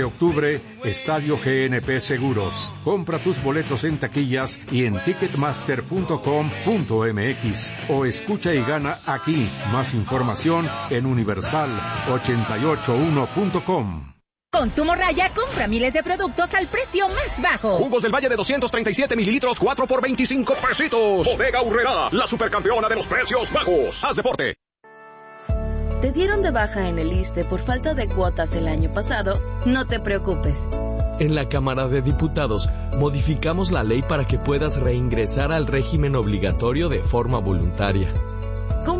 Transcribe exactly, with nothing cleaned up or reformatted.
De octubre, Estadio G N P Seguros. Compra tus boletos en taquillas y en ticketmaster punto com punto m x o escucha y gana aquí. Más información en universal ochenta y ocho uno punto com. Consumo Raya compra miles de productos al precio más bajo. Jugos del Valle de doscientos treinta y siete mililitros, cuatro por veinticinco pesitos. Bodega Aurrerá, la supercampeona de los precios bajos. Haz deporte. ¿Te dieron de baja en el ISSSTE por falta de cuotas el año pasado? No te preocupes. En la Cámara de Diputados modificamos la ley para que puedas reingresar al régimen obligatorio de forma voluntaria.